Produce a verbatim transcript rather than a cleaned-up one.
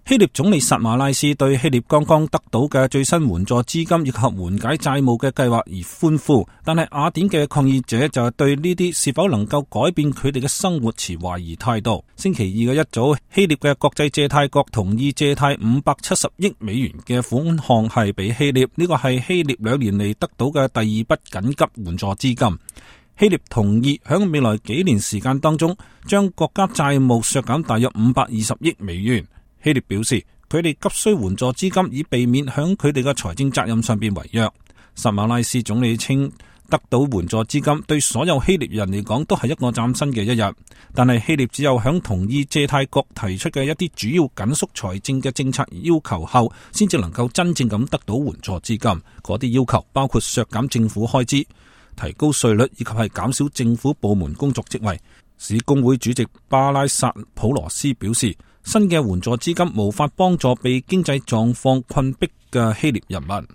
希臘總理薩馬拉斯對希臘剛剛得到嘅最新援助資金以及緩解債務嘅計劃而歡呼，但係雅典嘅抗議者就係對呢啲是否能夠改變佢哋嘅生活持懷疑態度。星期二嘅一早，希臘嘅國際借貸國同意借貸五百七十億美元嘅款項係俾希臘，呢個係希臘兩年嚟得到嘅第二筆緊急援助資金。希臘同意喺未來幾年時間當中，將國家債務削減大約五百二十億美元。希臘表示，佢哋急需援助資金以避免響佢哋嘅財政責任上邊違約。薩馬拉斯總理稱，得到援助資金對所有希臘人嚟講都係一個嶄新嘅一日，但係希臘只有響同意借貸國提出嘅一啲主要緊縮財政嘅政策要求後，先至能夠真正咁得到援助資金。嗰啲要求包括削減政府開支、提高稅率以及係減少政府部門工作職位。市工會主席巴拉薩普羅斯表示，新嘅援助資金無法幫助被經濟狀況困迫嘅希臘人民。